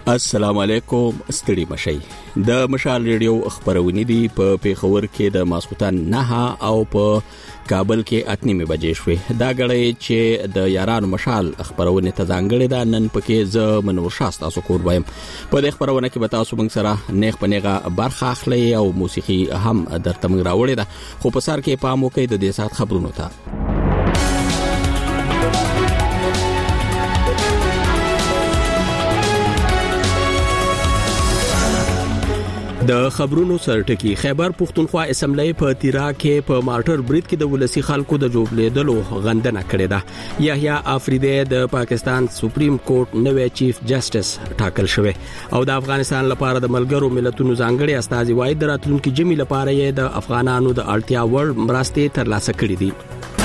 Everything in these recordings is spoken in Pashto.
السلام علیکم ستړي مشي د مشال ریډیو خبرونه دي په پیښور کې د ماسختن 9 او په کابل کې 8:30 بجې شوې دا غړې چې د یارانو مشال خبرونه ته ځانګړې ده نن پکې ز منور شاسته سو کور وایم په دې خبرونه کې به تاسو موږ سره نیغ پنيغه برخه اخلي او موسیقي هم درته موږ راوړې ده خو په سر کې پام وکړئ د دې سات خبرونو ته د خبرونو سرټکی خیبر پختونخوا اسمبلی په تیرا کې په مارټر برید کې د ولسی خلکو د جوړلیدلو غندنه کړې ده یحیی آفریدی د پاکستان سپریم کورټ نوې چیف جسټس ټاکل شوی او د افغانستان لپاره د ملګرو ملتونو ځانګړي استازي وایي د راتلونکي جمی لپاره یې د افغانانو د اړتیا وړ مرستې ترلاسه کړې دي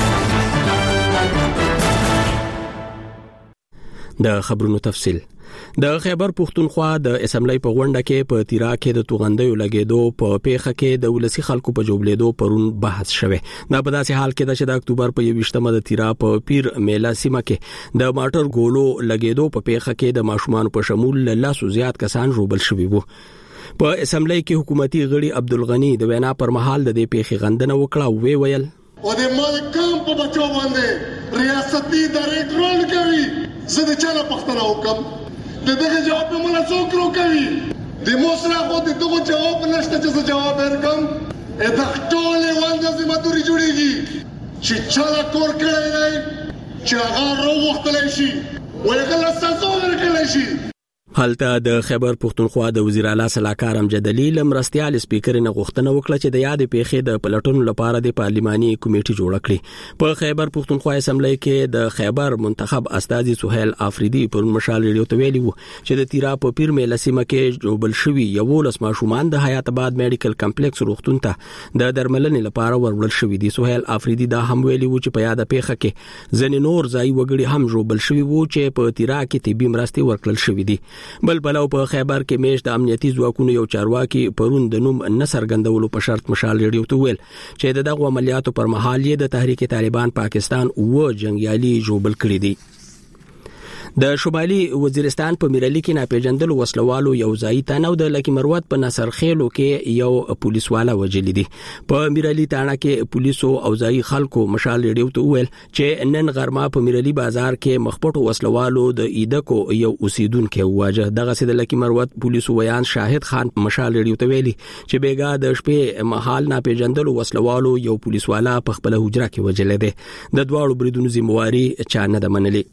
د خبرونو تفصیل د خیبر پختونخوا د اسمبلی په غونډه کې په تیرا کې د توغندیو لګیدو په پیښه کې د ولسی خلکو په جوړلیدو پرون بحث شوه دا په داسې حال کې د اکتوبر په 28مه د تیرا په پیر میلا سیمه کې د ماټر ګولو لګیدو په پیښه کې د ماشومان په شمول لاسو زیات کسان روبل شوي وو په اسمبلی کې حکومتي غړي عبدالغنی د وینا پر مهال د دې پیښې غندنه وکړه او ویل او د ملک کم په بچو باندې ریاستي ډایرکټ رول کوي زه د چا پښتنه وکم دغه جواب په مله څوک کوي د موسره خو دغه جواب نشته چې جواب ورکم دا ټول ولدا زماتوري جوړيږي چې چا کور کړی دی چې هغه وروختل شي ولکه تاسو ورکل شي حالته د خیبر پختونخوا د وزیر اعلی صلاحکار امجد علي لمرستيال سپیکر نه غوښتنه وکړه چې د یاد پیښې د پلټونو لپاره د پارلماني کمیټې جوړ کړي په خیبر پختونخوا اسمبلی کې د خیبر منتخب استاذي سہیل آفریدی پر مشال ریډیو ته ویلي وو چې د تیرا په پیر میله سیمه کې جوړبل شوی یو لس ماشومان د حیات آباد میډیکل کمپلیکس روغتون ته د درملنې لپاره ورول شوی دي سہیل آفریدی دا هم ویلي وو چې په یاد پیښه کې ځنې نور ځای وګړي هم جوړبل شوی وو چې په تیرا کې طبي مرستې ورکړل شوې دي بل بلو په خیبر کې میش د امنیتي ځواکونو یو چارواکي پرون د نوم نصر غندولو په شرط مشال ریډیو ته ویل چې دغه عملیاتو پر مهال یې د تحریک طالبان پاکستان او جنگیالي جوړبل کړی دي د شمالي وزیرستان په میرلی کې ناپېژندل وسلوالو یو ځای تنو د لکی مروت په نصر خېلو کې یو پولیسوالا وجلی دي په میرلی تاڼه کې پولیسو او ځای خلکو مشال ریډیو ته ویل چې نن غرمه په میرلی بازار کې مخپټو وسلوالو د ایدکو یو اوسیدونکو واجه دغه سید لکی مروت پولیسو ویان شاهد خان مشال ریډیو ته ویلي چې بیګا د شپې محل ناپېژندل وسلوالو یو پولیسوالا په خپل حجره کې وجل دي د دواړو بریدونو ذمہواری چا نه د منلي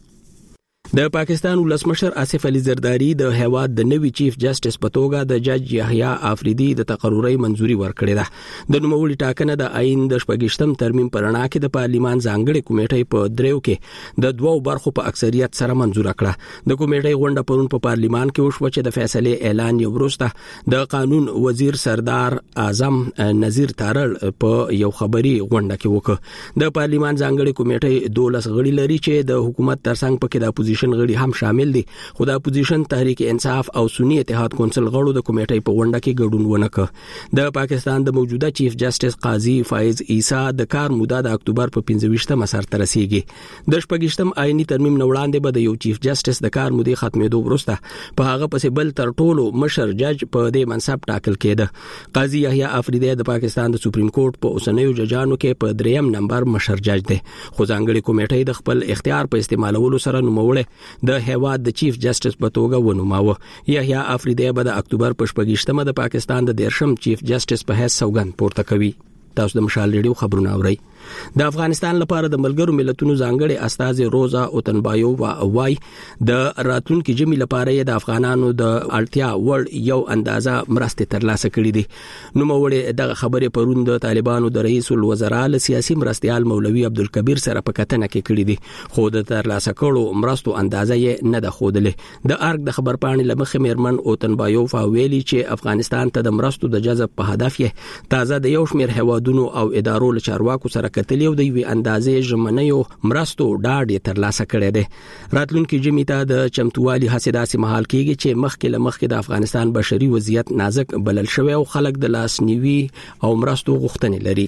د پاکستان ولسمشر آصف علي زرداری د هیواد د نوي چیف جسټس په توګه د جج یحیی آفریدی د تقرری منزوري ورکړې ده د نوموړي ټاکنه د آئین د 14م ترمیم پرانا کې د پارلیمان ځانګړي کمیټې په دریو کې د دوو برخو په اکثریت سره منزور کړه د کمیټې غونډه پرون په پارلیمان کې وشو چې د فیصله اعلان یو وروسته د قانون وزیر سردار اعظم نذیر تارړ په یو خبري غونډه کې وکړه د پارلیمان ځانګړي کمیټې 12 غړي لري چې د حکومت ترڅنګ پکې د اپوزیشن غړي هم شامل دي خو د اپوزیشن تحریک انصاف او سنی اتحاد کونسل غړو د کمیټې په غونډه کې ګډون ونکړ د پاکستان د موجوده چیف جسټس قاضي فایز عیسی د کار موده د اکتوبر په 15مه سره ترسيږي د 14م آئینی ترمیم نوړاندې به د یو چیف جسټس د کار موده ختمېدو وروسته په هغه پسې بل تر ټولو مشر جج په دې منصب ټاکل کېده قاضي یحیی آفریدی د پاکستان د سپریم کورټ په اوسنیو ججانو کې په 3م نمبر مشر جج دی خو ځانګړي کمیټې د خپل اختیار په استعمالولو سره نوموړي د هیواد د چیف جسټس په توګه ونوماوه یحیی آفریدی به د اکتوبر په 28مه د پاکستان د 13م چیف جسټس په حیث سوګند پورته کوي تاسو د مشال ریډیو خبرونه اورئ د افغانستان لپاره د ملګرو ملتونو ځانګړي استاذ روزا اوتنبایو وای د راتلونکي جمی لپاره د افغانانو د اړتیا وړ یو اندازه مرستې ترلاسه کړې دي نو موږ د خبرې پروند د طالبانو د رئیس الوزرا له سیاسي مرستيال مولوي عبدالکبیر سره په کتنه کې کړې دي خو د ترلاسه کړو مرستو اندازه یې نه د خوده د ارګ د خبرپاڼې لمخې میرمن اوتنبایو ویلي چې افغانستان ته د مرستو د جذب په هدف یې تازه د یو شمېر هوادونو او ادارو له چارواکو سره کتلی او د یوې اندازې ژمنیو مرستو ډاډ ترلاسه کړی دی راتلونکي جمی ته د چمتووالي هڅې داسې مهال کېږي چې مخکې د افغانستان بشري وضعیت نازک بلل شوی او خلک د لاسنیوي او مرستو غوښتنې لري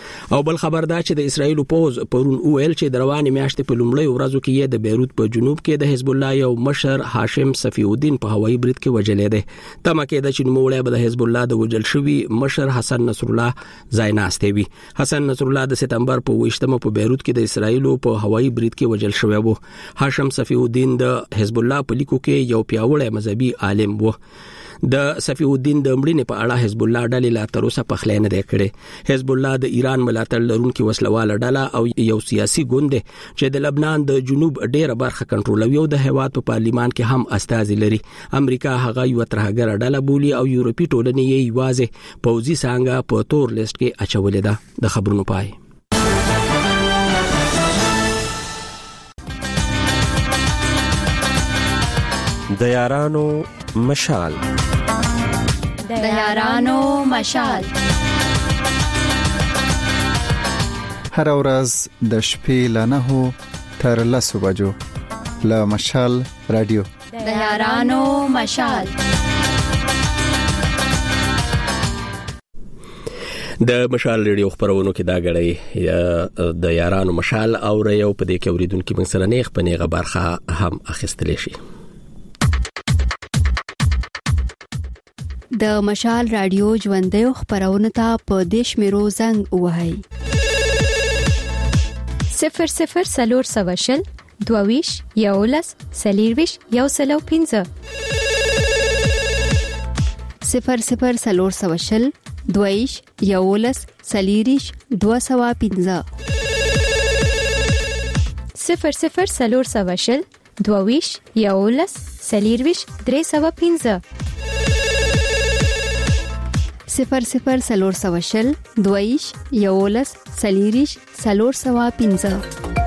او بل خبر دا چې د اسرایل پوز پرون ویل چې دروانې میاشتې په لومړی ورځو کې د بیروت په جنوب کې د حزب الله یو مشر هاشم صفی الدین په هوایي برید کې وژل دی. تمه کې د چنموړی به د حزب الله د وژل شوی مشر حسن نصر الله زایناسته وي. حسن نصر الله د سپتمبر په 28مه په بیروت کې د اسرایل په هوایي برید کې وژل شوی وو. هاشم صفی الدین د حزب الله په لیکو کې یو پیاوړی مذهبي عالم وو. د صفی الدین د مړینې په اړه حزب الله ډلې لا تر اوسه پخلی نه دی کړی. حزب الله د ایران ملاتړ لرونکي وسلواله ډله او یو سیاسي ګوند چې د لبنان د جنوب ډیره برخه کنټرولوي او د هیواد په پارلیمان کې هم استازي لري. امریکا هغه یو ترهګر ډله بولي او یورپی ټولنې یې یوازې پوځي څنګه په تور لیست کې اچولې ده. د خبرونو پای. د یارانو مشال. د یارانو مشال. هر ورځ د شپې له 9 تر 10 بجو له مشال رادیو. د یارانو مشال. د مشال ریډیو خبرونو کې دا غړي د یارانو مشال او یو په دې کې اوریدونکو من سره نیغ په نیغه برخه هم اخیستل شي. د مشال رادیو ژوندۍ خبرونه ته په دیش میرو زنګ وهاي 00 سلور سواشل دوویش یولس سلیرویش یوسلو 15 00 سلور سواشل دوویش یولس سلیریش 215 00 سلور سواشل دوویش یولس سلیرویش 315 00 سلور سواشل دویش یولس سلیریش سلور سوا 15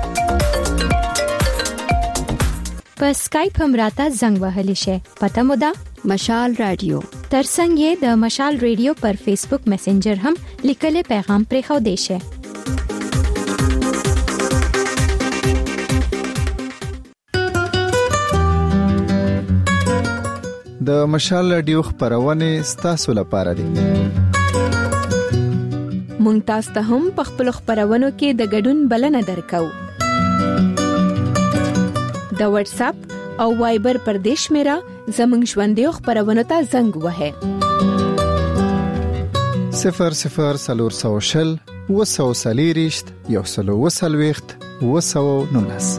په سکایپ هم راته زنګ وهلی شي. پته مو ده مشال رادیو. ترڅنګ د مشال رادیو پر فیسبوک میسنجر هم لیکل پیغام پرې خو دی شي. د مشال رادیو خبرونه ستاسو لپاره دي. مونږ تاسو ته هم په خپل خبرونو کې د ګډون بلنه درکو. د واتس اپ او وایبر پر دیش میرا زمنګ ژوندۍ خبرونو ته زنګ وهه 00 سلور سواشل وسو سلیریشت یوسلو وسلويخت وسو نونس.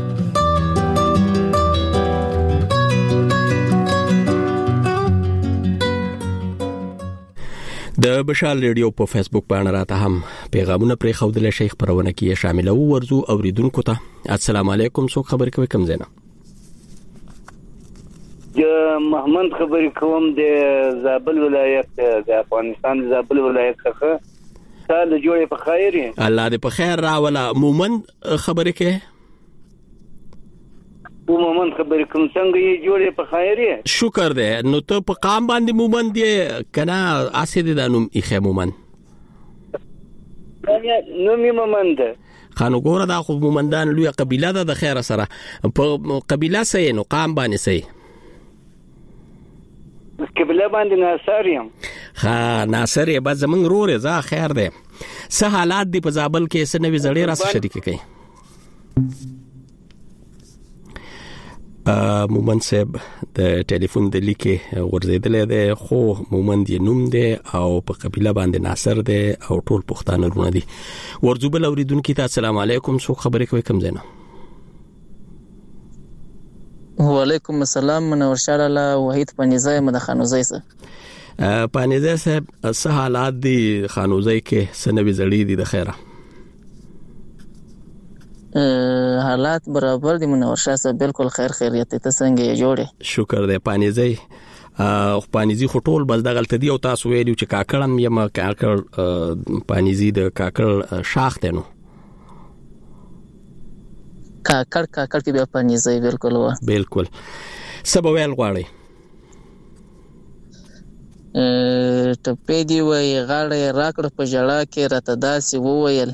د مشال ریډیو په فیسبوک باندې راته هم پیغامونه پرې خودل شي. خبرونه کې شامل او ورزو اوریدونکو ته السلام علیکم. څوک خبر کوي کوم زینا؟ محمد خبر کوم د زابل ولایت د افغانستان زابل ولایت څخه. سال جوړه په خیر. الله دې په خیر راولا. مومن خبره کې مومن خبر کوم څنګه یې جوړه په خیر. شکر دې. نو ته په قام باندې مومن دې کنه اسید د نوم یې مومن نو می مومن ده. خانو ګوره دا خو مومندان لوی قبيله ده د خیر سره په قبيله سي نو قام باندې سي قبيله باندې ناصر یم. ها ناصر یې بعد زمنګ روره زه خیر ده. سه حالات دی په زابل کې سنوي زړې راس شریک کړي. مومن صاحب د ټلیفون د لیکه ورزیدلې ده خو مومن دی نوم دی او په قبيله باندې ناصر دی او ټول پښتانه رونه دي. ورزوبل اوریدونکو ته السلام علیکم. څوک خبرې کوي کوم زینا؟ وعلیکم السلام. منور شاه الله وحید پنیزای مدخانوزای سره. پنیزای صاحب څه حالات دي خانوزای کې سنوي زړې دي د خیره؟ حالات برابر دي منور شاه صاحب. بالکل خیر خیریت ته څنګه یې جوړه؟ شکر دې. پانیزي او پانیزي خټول بل دغلت دی او تاسو ویلو چې کاکړم یم کاکړ پانیزي د کاکړ شاخ دی. نو کاکړ کې بیا پانیزي بالکل و. بالکل. سبا ویل غواړي ټپې دی وای غاړه راکړه په جړه کې راته داسې وویل.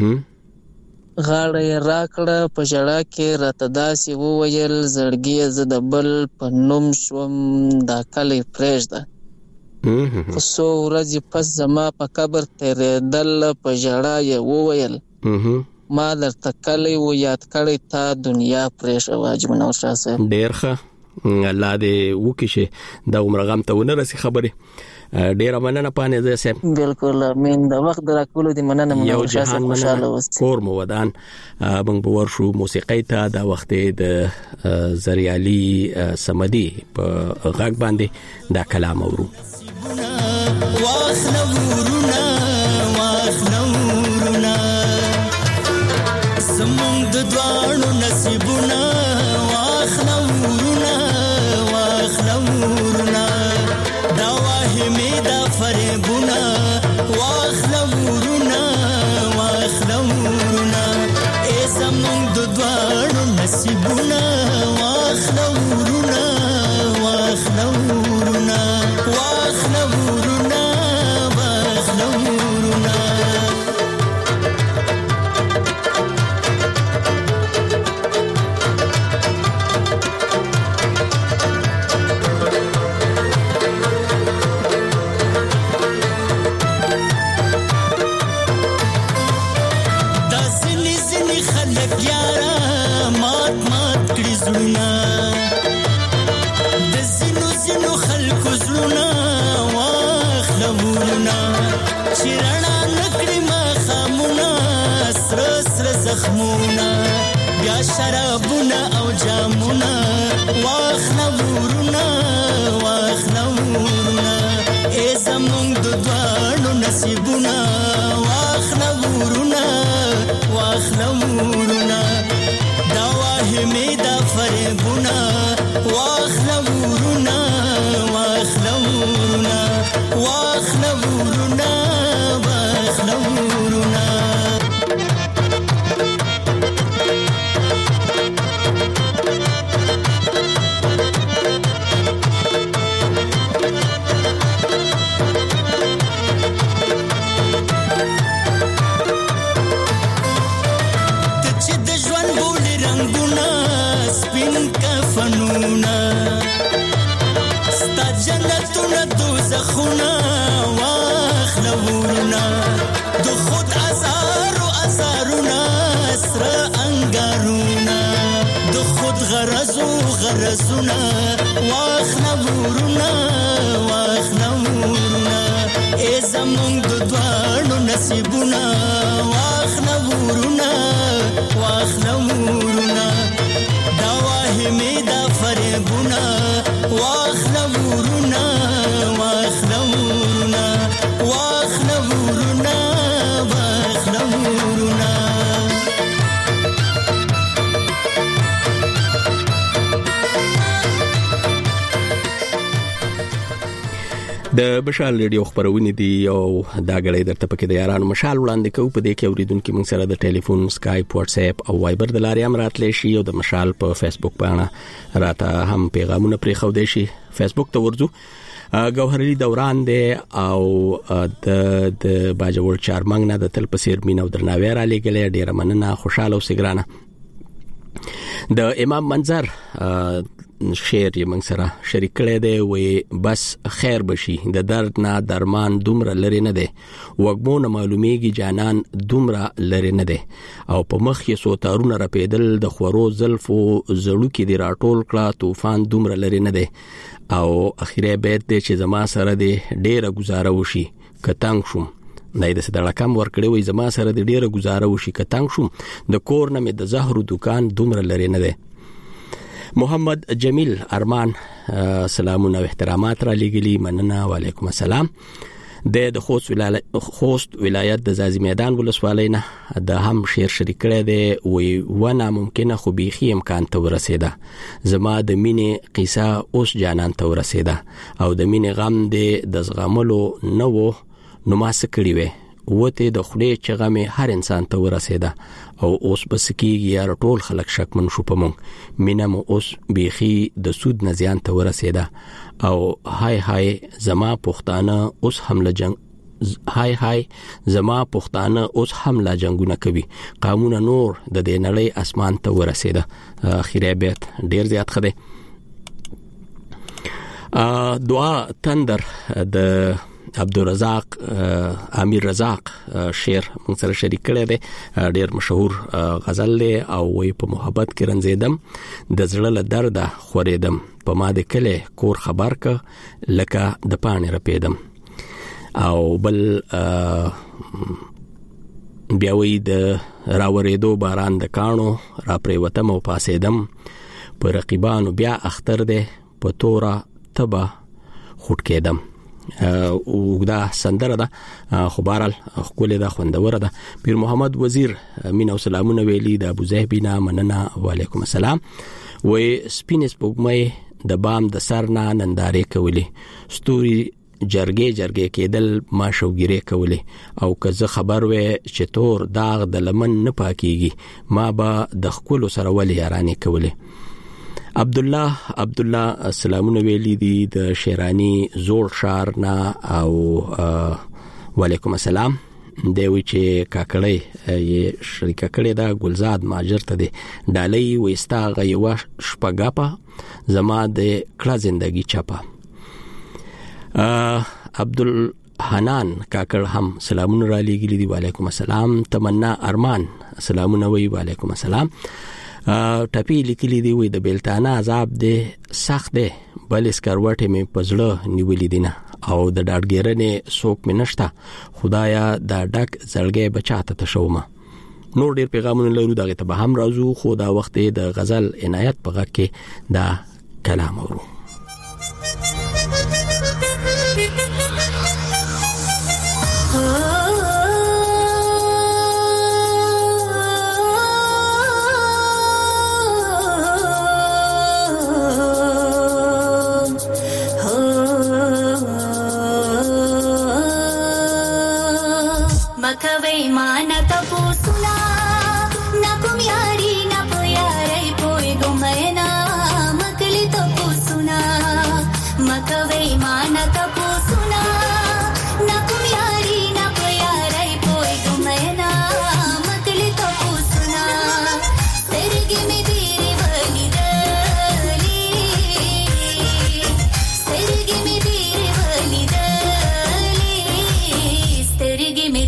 غاړه راکړه په جړه کې راته داسې وویل زړګي زه د بل په نوم شوم دا کلی پرېږده. خو څو ورځې پس زما په قبر تېرېدل په ژړا یې وویل ما درته کلی و یاد کړی تا دنیا پرېښه حاجي منور شاه صاحب. ډېر ښه، الله دې وکړي چې دا عمر غم ته ونه رسي خبرې. ډېره مننه پانې زه صاحب. بالکل امین. د وخت راکولو دې مننه منور شاه صاحب خوشاله اوسئ. کور مو ودان. موږ به ورشو موسیقۍ ته. دا وخت د زریالي صمدي په غږ باندې دا کلام اورو. واخله ورونه واخله ورونه زمونږ د دواړو نصیبونه واخله ورونه واخله ورونه دا واهمې دا فریبونه واخله ورونه واخله ورونه ای زمونږ د دواړو نصیبونه واخله ورونه واخله ورونه واخله ورونه واخله ورونه. دا ځینې ځینې خلک یاره مات مات کړي زړونه د ځینو ځینو خلکو زړونه واخله ورونه چې رڼا نه کړي ماښامونه سره سره زخمونه بیا شرابونه او جامونه واخله ورونه واخله ورونه ای زمونږ د دواړو نصیبونه واخله ورونه واخله ورونه دا واهمې دا فریبونه واخله ورونه واخله ورونه واخله ورونه واخله ورونه. فنونه ستا جنتونه دوزخونه واخله ورونه د خود ازارو ازارونه سره انګارونه د خود غرضو غرضونه واخله ورونه واخله ورونه ای زمونږ د دواړو نصیبونه واخله ورونه واخله ورونه دا واهمې دا فریبونه واخله ورونه واخله ورونه واخله ورونه واخله ورونه. د بشال ریډیو خبرونه دي او دا غړې درته پکې د یارانو مشال وړاندې کوو. په دې کې اوریدونکو موږ سره د ټلیفون، سکایپ، واتس اپ او وایبر د لارې هم راتلی شي او د مشال په فیسبوک باندې راته هم پیغامونه پرې خو دی شي. فیسبوک ته ورځو. ګوهرعلی دوران دی او د باجوړ چارمنګ نه د تل په سیر مين او درناوی را لګلې. ډیره مننه، خوشاله او سګرانه. د امام منظر شعر یې موږ سره شریک کړی دی. وی بس خیر بشي، د درد نه درمان دومره لري نه دی، وګمونه معلومیږي جانان دومره لري نه دی، او په مخ یې سوتارونه رپیدل د خورو زلفو زړو کې دی راټول کړه طوفان دومره لري نه دی. او اخیری بیت دی چې زما سره دی ډیره گزاره وشي کتنګ شوم. دای د صدړه کم ورکړی وي زما سره دی ډیره گزاره وشي کتنګ شوم، د کور نه مې د زهرو دکان دومره لري نه دی. محمد جمیل ارمان سلامونه او احترامات را لګلی. مننه، وعلیکم السلام. د خوست ولایت د زازی میدان ولسوالۍ نه د هم شعر شریک کړی دی. وی ونه ممکنه خو بیخي امکان ته ورسېده، زما د مینې قصه اوس جانان ته ورسېده، او د مینې غم دی د زغملو نه و نو ما څه کړي وې، وته د خولې چغه مې هر انسان ته ورسېده، او اوس بس کېږي یار ټول خلک شکمن شو په مونږ، مینه مو اوس بیخي د سود نه زیان ته ورسېده، او هاي هاي زما پښتانه اوس هم لجنګ هاي هاي زما پښتانه اوس هم لا جنگونه کوي، قامونه نور د دې نړۍ اسمان ته ورسېده. اخیری بیت ډیر زیات خده. دعا تندر د عبدالرزاق امیر رزاق شعر موږ سره شریک کړی دی. ډیر مشهور غزل دی او وی په محبت کې رنځیدم د زړه له درده خورېدم په ما د کله کور خبر ک لکه د پانی رپیدم. او بل بیا وی د راورېدو باران د کانو را پریوتم او پاسېدم په رقیبانو بیا اختر دی په تورا تبا خټ کېدم. وګدا سندره ده خو بهرال خپل ده خوندوره ده. پیر محمد وزیر مين او سلامونه ویلي د ابو زهبینا مننه وعلیکم السلام. وې سپینس پوګمې د بام د سر نه نندارې کولې ستوري جرګې کېدل ما شوګيرې کولې او که زه خبر وې چې تور داغ د لمن نه پاکيږي ما به د خپل سره ولې یارانې کولې. عبد الله سلامونه ویلي دي د شیرانی زوړ شار نه او وعلیکم السلام. دوی چې کاکړی یې شریکه کړې ده ګلزاد ماجر ته دی ډالۍ وستا غيوا شپګاپا زما د کړه زندگی چپا. عبدالحنان کاکړ هم سلامونه را لېږلي دي وعلیکم السلام. تمنا ارمان سلامونه وی وعلیکم السلام. ټپی لیکلي دی وې د بیلتانه عذاب دی سخت دی بل اسکروټه مې پزړه نیولې دینه او د ډاډګیرنې سوک مې نشته خدایا دا ډک زړګي بچاته تشومه. نور ډیر پیغامونه لرو دغه ته به هم راځو خو دا وخت د غزل عنایت په غږ کې دا کلام ورو. मकवे मान तपो सुना ना कुम यारी ना प्यारे पोए गुमैना मकली तपो सुना मकवे मान तपो सुना ना कुम यारी ना प्यारे पोए गुमैना मकली तपो सुना सरगे में तेरे वली दली सरगे में तेरे वली दली सरगे में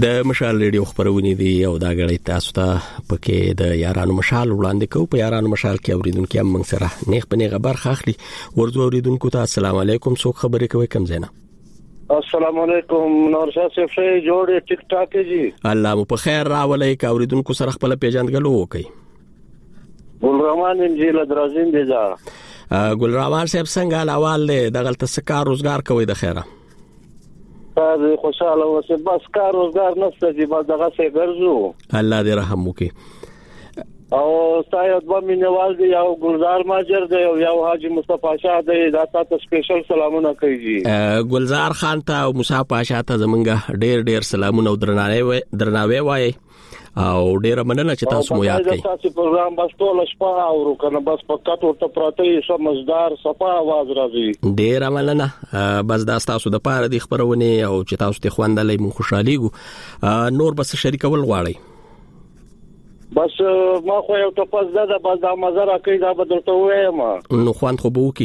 د مشال ریډیو خبرونه دي او دا غړي تاسو ته پکې د یارانو مشال وړاندې کوو. په یارانو مشال کې اوریدونکو هم موږ سره نیغ په نیغه برخه اخلي. ورځو اوریدونکو ته السلام علیکم. څوک خبرې کوي کم زینا؟ السلام علیکم نور شاه صاحب شه جوړ ټیک ټاک جی. الله مو په خیر راولې. کا اوریدونکو سره خپل پیژندګلو وکي. ګل رحمان انجیل درازین دی دا. ګل رحمان صاحب څنګه حوال له دغه سکار روزګار کوي د خیره؟ تاسو خوشاله اوسئ. بس کار روزګار نشته چې بس دغه څه ګرځو. الله دې رحم وکړي. او تاسو د مینوال دی او ګلزار ماجر دی او یو حاجی مصطفی شاه دی دا تاسو سپیشل سلامونه کوي. ګلزار خان ته او مصطفی شاه ته زمونږ ډېر درناوی درناوی وایي او ډېر مننه چې تاسو مو یاد کړئ. تاسو پروګرام بس ټول شپه اورو کنه بس پکاتو ته پراته سمجدار صفه आवाज راځي. ډېر مننه. بس دا تاسو د پاره د خبرونه او چې تاسو ته خواندلې مو خوشاليګو. نور بس شریکول غواړي. بس ما خو یو تاسو دا بس دا مزه راکې دا بدلته وایم. نو خوان خو بو کی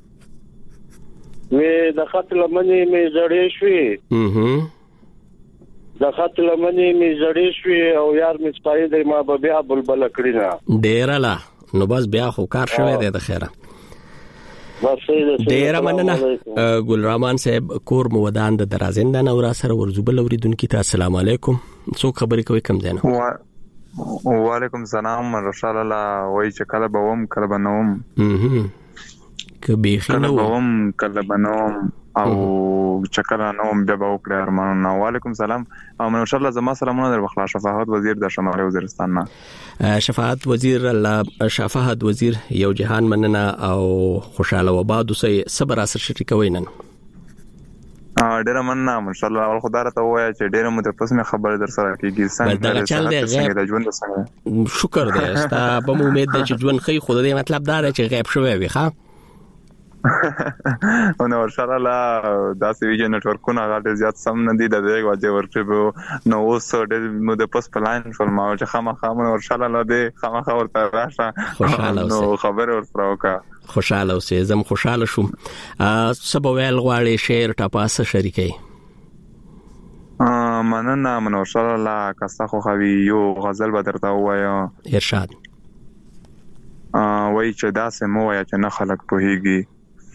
وې د خط لمنې مې زړې شوې. د خط لمنې مې زړې شوې او یار مې سپای دی ما به بیا بلبل کړی نه. ډیر لا نو بس بیا خو کار شوی دی د خیره. ډیر مننه. ګل رحمان صاحب کور مو ودان د درازندان او را سره ورزوبل اوریدونکو ته السلام علیکم. څوک خبرې کوي کم زینه؟ وعلیکم السلام. رشال الله وای چې کله به وم کله به نوم کبي خنو وم کله به نوم او چکر نوم بیا به وکړه ارمان. وعلیکم السلام. او ان شاء الله زما سلامونه در بخلا شفاعت وزیر د شمالي وزیرستان نه. شفاعت وزیر الله شفاعت وزیر یو جهان مننه او خوشاله و باد سي صبر اثر شټی کوي نن. ډیر مننه ان شاء الله. خدای راته وایي چې ډیر مو د پسمه خبر در سره کیږي. څنګه د ژوند څنګه شکر دې استا به امید ده چې ژوند خي خو دې مطلب دا دی چې غیب شوی وي. ښه نو ورشاله لا دا سوي نتورکونه غاټه زیات سم نه دي د دې وجه ورته نو اوس ډېر نو د پس پلاین فرما چې خامخا ورشاله لا دې خامخا ورته راشه نو خبر ورته وکا. خوشاله اوسې. زم خوشاله شوم. سبا ویل غواړي شعر ټاپاسه شریکي. مننه منورشاله لا کاسه خو خوي یو غزل به درته وایا. ارشاد وای چې دا سمو یا چې نه خلق پوهیږي.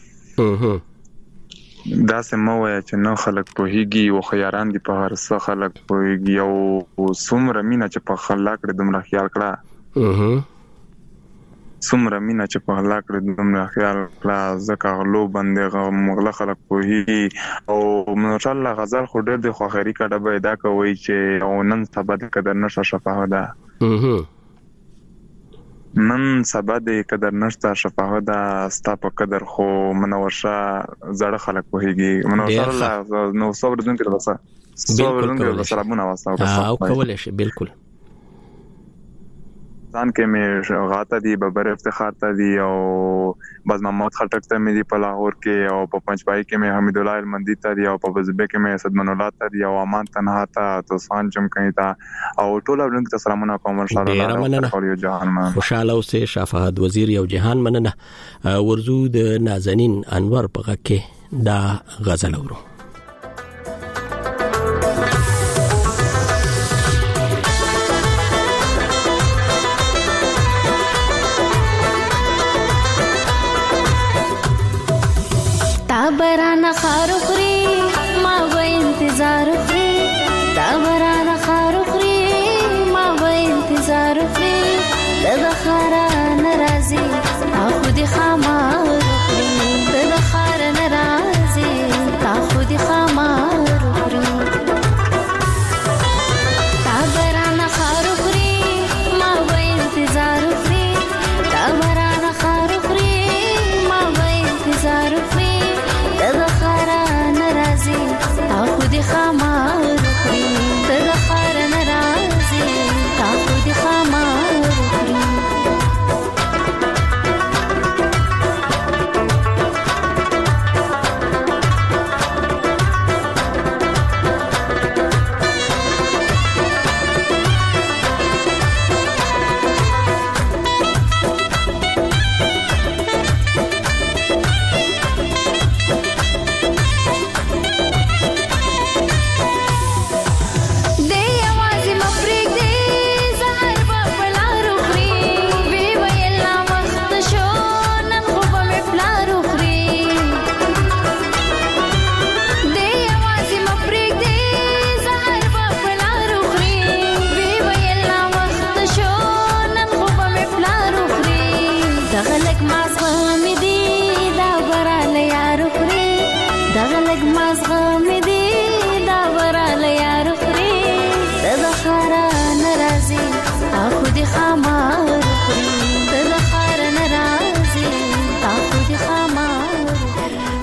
دا سمو یا چې نه خلق پوهیږي او خياران دي په هر څه خلق پوهیږي او څومره مینا چې په خلق کړه دومره خیال کړه. څومره مینا چې په خلق کړه دومره خیال کړه. زکه غلو بندغه مغله خلق پوهیږي او ان شاء الله غزل خو ډېر د خوخري کډه به دا کوي چې او نن سبا د قدر نشه شفاعت ده. نن سبا د قدر نشته شفاعت ده ستا په قدر خو منورشه زړه خلک پوهیږي. منورشه نو صبر دن کې بس صبر دن کې سلامونه واسطه او کولای شي بالکل. ځان کې مې غاته دي ببر افتخار ته دي او باز محمد خټک ته مې دي په لاهور کې او په پنځپای کې مې حمید الله المندي ته دي او په وزبه کې مې اسد من الله ته دي او امان تنها ته توسان جمکې ته او ټول ورنګ ته سلامونه کوم ان شاء الله. خوشاله اوسې. شفاعت وزیر یو جهان مننه. ورزو د نازنین انور په غږ کې دا غزل اورو. برانه خارو خوري ما به انتظار خوري. دا برانه خارو خوري ما به انتظار خوري. د خارا ناراضي تا خودي خمار خوري. د خارا ناراضي تا خودي خمار خوري. دا برانه خارو خوري ما به انتظار خوري. دا برانه خارو خوري ما به انتظار خوري. د خارا ناراضي تا خودي خمار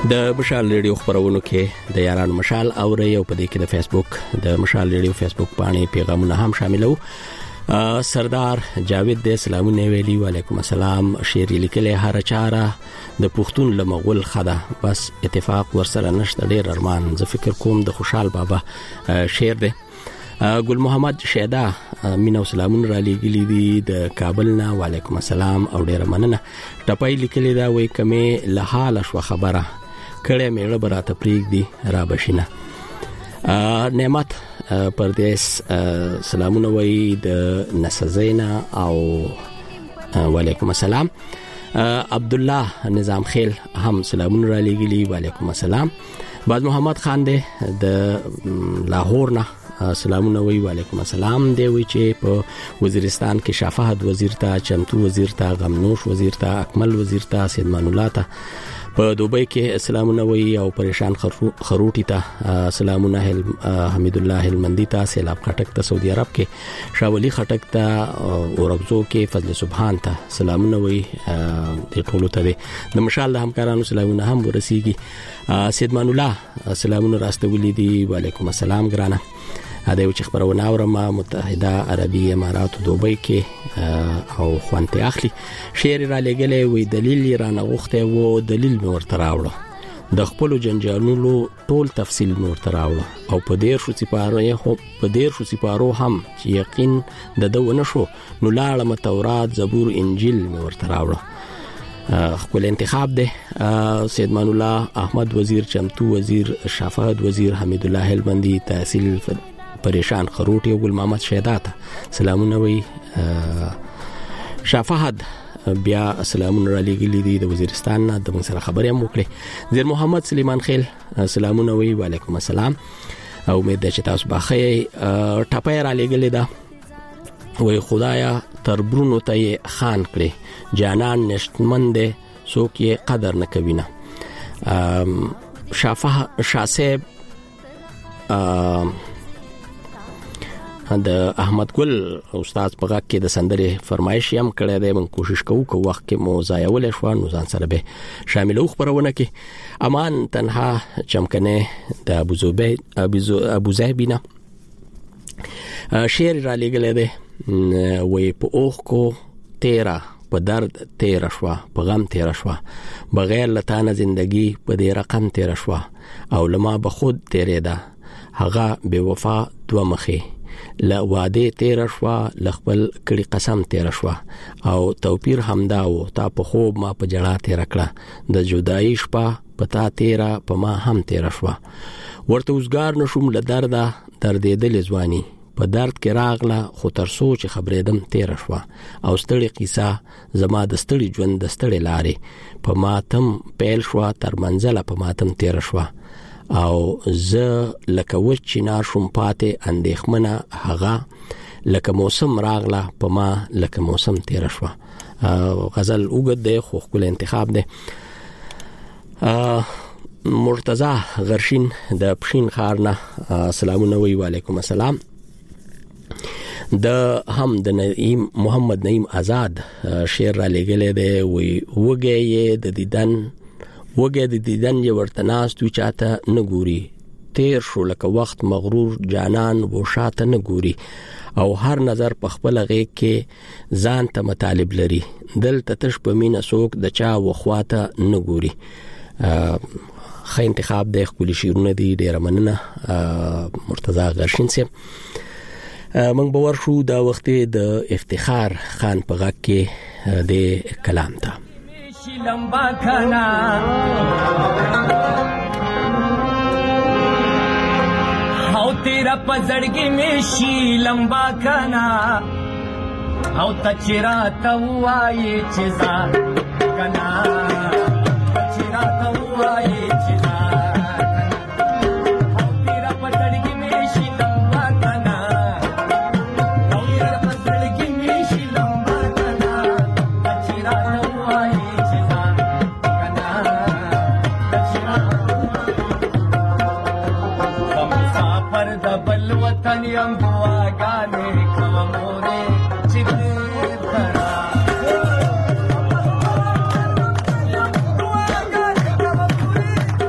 د مشال ریډیو خبرونو کې د یارانو مشال او ریو په دې کې د فیسبوک د مشال ریډیو فیسبوک باندې پیغامونه هم شاملو. سردار جاوید د سلامونه ویلي وعلیکم السلام. شعر لیکلی هر چاره د پښتون لمغول خدا بس اتفاق ورسره نشته ډیر ارمان زه فکر کوم د خوشحال بابا شعر دی. ګل محمد شیدا مینا سلامونه را لګلی دي د کابل نه وعلیکم السلام او ډیر مننه. ټپای لیکلی دا وای کمه له حال شو خبره کړه مې ربره تفریق دي را بشینه. نعمت پردیس سلامونه وای د نسزینا او وعلیکم السلام. عبد الله نظام خیل هم سلامونه را لګلی وعلیکم السلام. باز محمد خان دی د لاهور نه سلامونه وی وعلیکم السلام. دی وی چې په وزیرستان کې شفاعت وزیر ته چمتو وزیر ته غمنوش وزیر ته اکمل وزیر ته سیدمان الله ته په دوبۍ کې سلامونه وی او پریشان خروټی ته سلامونه حمید الله هلمندی ته سیلاب خټک ته سعودي عرب کې شاولی خټک ته اورغزو کې فضل سبحان ته سلامونه وی د ټولو ته د مشال د همکارانو سلامونه هم ورسیږي. سیدمان الله سلامونه راستولی دي وعلیکم السلام ګرانه. دا یو چې خبرونه اورم متحده عربی امارات دوبۍ کې او خوانته اخلي شعر را لګلې وی دلیل را نغخته وو دلیل مې ورته راوړو د خپل جنجالونو ټول تفصیل مې ورته راوړو او په ډیر شو سپارو هم چې یقین د دونه شو نو لاړم تورات زبور انجیل مې ورته راوړو. خپل انتخاب ده. سیدمان الله احمد وزیر چمتو وزیر شفاعت وزیر حمید الله هلمندی تحصیل پریشان خروټي او ګل محمد شهادت سلامونه وی. شفاعت بیا سلامونه را لګلی دي د وزیرستان نه د سره خبرې هم وکړي. زیر محمد سلیمان خیل سلامونه وی وعلیکم السلام او امید ده چې تاسو باخې ټپای را لګلی دا وی خدایا تربرونو ته خان کړي جانان نشتمند څوک یې قدر نه کوي نه. شاسب د احمد ګل استاد په غاک کې د سندرې فرمایش هم کړی دی. من کوشش کوو که وخت کې مو ضایع ول شو نو ځان سره به شاملو خبرونه کې. امان تنها چمکنه د ابو زهبینا شعر را لګل دی وی په اوخ کو تیرا په درد تیر شوا په غم تیر شوا بغیر لتانه زندگی په دې رقم تیر شوا او لما به خود تیرېدا هغه بے وفا دو مخې لا وعده تیر شوا لخپل کړي قسم تیر شوا او توپیر همدا و تا په خوب ما په جړه تیر کړه د جدایي شپه پتا تیرا په ما هم تیر شوا ورته وزګار نشوم ل دردې دل ځواني په درد کې راغله خو تر سوچ خبرېدم تیر شوا او ستړي قصه زما د ستړي ژوند د ستړي لارې په ماتم پیل شوا تر منزله په ماتم تیر شوا او زه لکه وچ نار شوم پاتې اندېخمنه هغه لکه موسم راغله په ما لکه موسم تیر شوا. غزل اوږد دی خو خپل انتخاب دی. مرتضی غرشین د پښین خار نه سلامونه وی وعلیکم السلام. د هم د نعیم محمد نعیم آزاد شعر را لګلې دی وی وګي د دیدن یې ورته ناستو چاته نه ګوري تیر شو لکه وخت مغرور جانان و شاته نه ګوري او هر نظر په خپل غیږ کې ځان ته مطالب لري دلته تش په مینه څوک د چا وخواته نه ګوري. خې انتخاب د خپل شیرونه دی ډیر مننه مرتضی غرشین سي. موږ باور شو دا وخت د افتخار خان په غږ کې د کلام ته لمبا کنا او تیرا پزړګي می شي لمبا کنا او تچرا توای چزا کنا تچرا توای چزا Yang dua gane kamore chitara dua gane kamore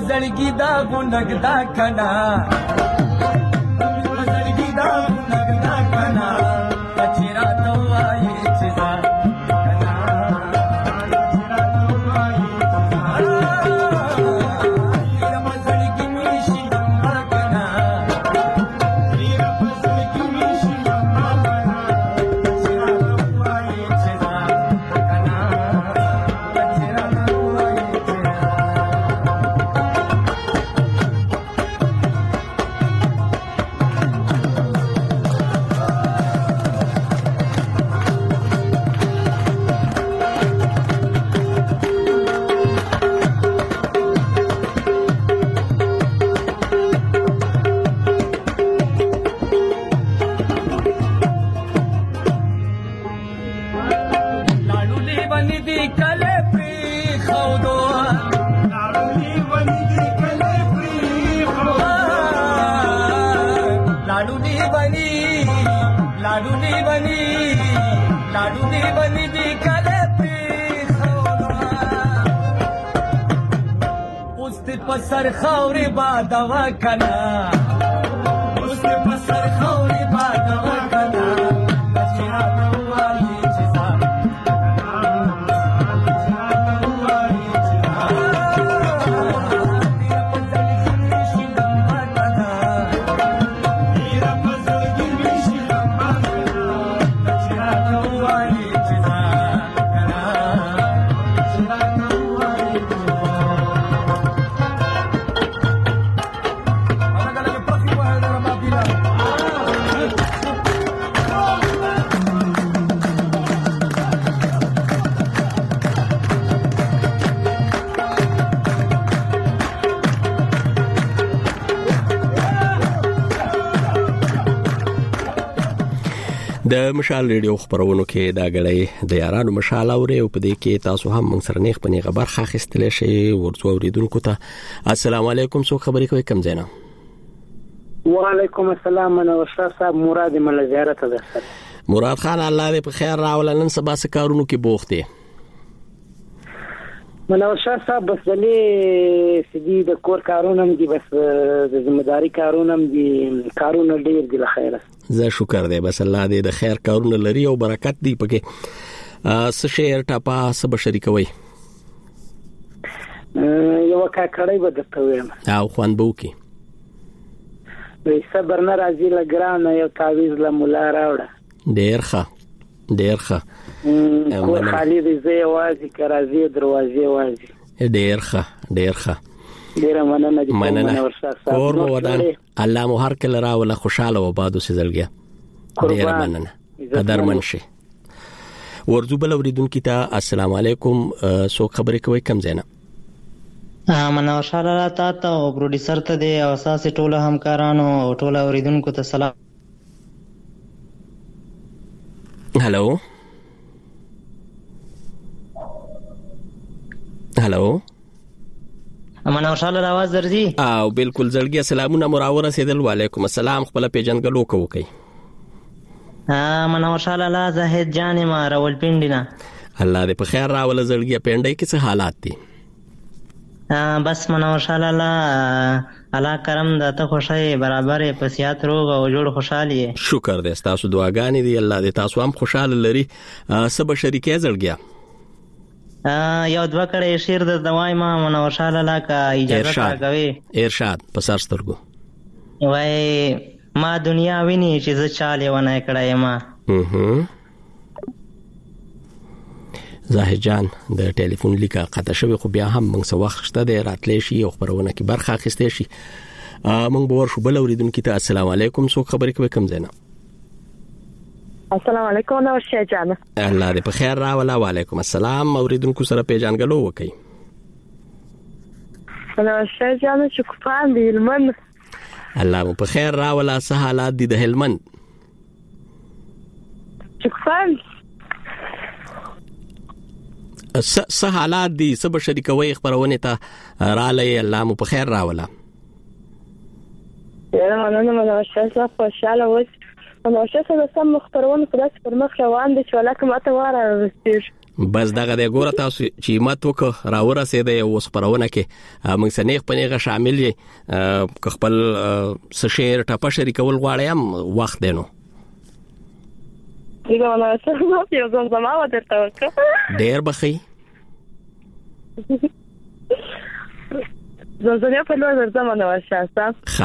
پزړګي دا ګونګ دا کنا پزړګي دا ګونګ دا کنا اچرا توای چې دا پسر خوري بادوا کنا اوس پسر خوري بادوا کنا بچیا نوای چې تا د مشال ریډیو خبرونو کې دا غړې د یارانو مشال اوري او په دې کې تاسو هم موږ سره نیغ پنی خبر خاخستل شي ورڅو اوریدونکو ته السلام علیکم سو خبرې کوي کم زینا وعلیکم السلام انا استاد صاحب مراد مل زیارت ده مراد خان الله دې په خیر راول نن سبا سکارونو کې بوخته منور شاه صاحب بس دلې سدي د کور کارونه دي بس د ذمہداري کارونه دي کارونه ډیر دي خیره زه شکر دې بس الله دې د خیر کارونه لري او برکت دي پکې س شیر ټاپا سب شریکوي یو کاکړی به درته وایم او خوان بو کې وې صبر نه راځي لګران یو تعویز له مولا راوړه ډیر ښه کو خالی دې زه وازي کرازي دروازې وازي ډیر ښه ډیر مننه دي کور مو ودان الله مو هر کله راوله خوشاله و بادو سزلګیا ډیر مننه قدرمن شي ورځو بل اوریدونکو ته السلام علیکم سو خبرې کوي کم زینا منور شاله تا او پروډوسر ته دی او اساس ټوله همکارانو او ټوله اوریدونکو ته سلام هلو منور شاله आवाज درځي او بالکل زړګي سلامونه مراوره سیدل وعلیکم السلام خپل پیجنګلو کوي منور شاله لا زاهد جان ما راول پینډینا الله دې په خیر راول زړګي پینډای کې څه حالات دي بس منور شاله لا الله کرم د ته خوشاله برابر په سیات روغ او جوړ خوشالي شکر دې تاسو دعاګانې دي الله دې تاسو هم خوشاله لري سب شریکه زړګي یو دوه کړه شیر د دوای ما منور شاله لا کا اجازه راغوي ارشاد پسار سترګو وای ما دنیا ویني چې زه چاله ونه کړای ما زاهد جان د ټلیفون لیکه قطع شوی خو بیا هم موږ څه وخت شته د راتلې شي او خبرونه کې برخه اخیستې شي موږ به ورشو بل اوریدونکو ته السلام علیکم سو خبرې کوي کم زینا السلام علیکم نو شه جان الله دې په خیر راولا وعلیکم السلام اوریدونکو سره پیژنګلو وکي نو شه جان شکران دی هلمند الله مو په خیر راولا څه حالات دي د هلمند شکران څه حالات دي سب شریکوي خبرونه ته رالې الله مو په خیر راولا یا مننه شه خوشاله اوس نو شه سم خبرونه په داس پر مخ روان دي چې ولکه ماته واره رسېږي بس دغه د ګوره تاسو چې مت وک راورسېده او خبرونه کې موږ سنیخ پنیغه شامل یې خپل شعر ټاپه شریکول غواړم وخت دینو دیګونه څه یو زمزمه و درته وکړه ډېر بخي زمزمه په لور زمانه واشاسته ښه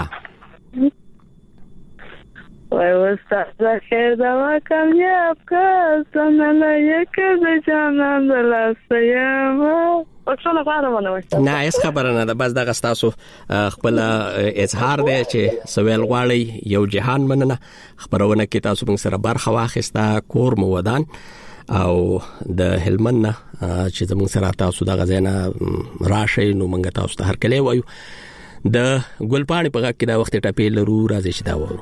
وای وستا خیر دا کامیاب کسن نه یک د جانان د لاسیم او څونه غواړم نو نه هیڅ خبره نه ده بس دغه تاسو خپل اظهار دی چې سویل غواړي یو جهان مننه خبرونه کې تاسو موږ سره برخه واخیسته کور مو ودان او د هلمند چې زموږ سره تاسو دغه ځای راشي نو موږ تاسو ته هر کله وایو د ګلپاڼې په غږ کې دا وخت ټاپې لرو راځي چې دا وورو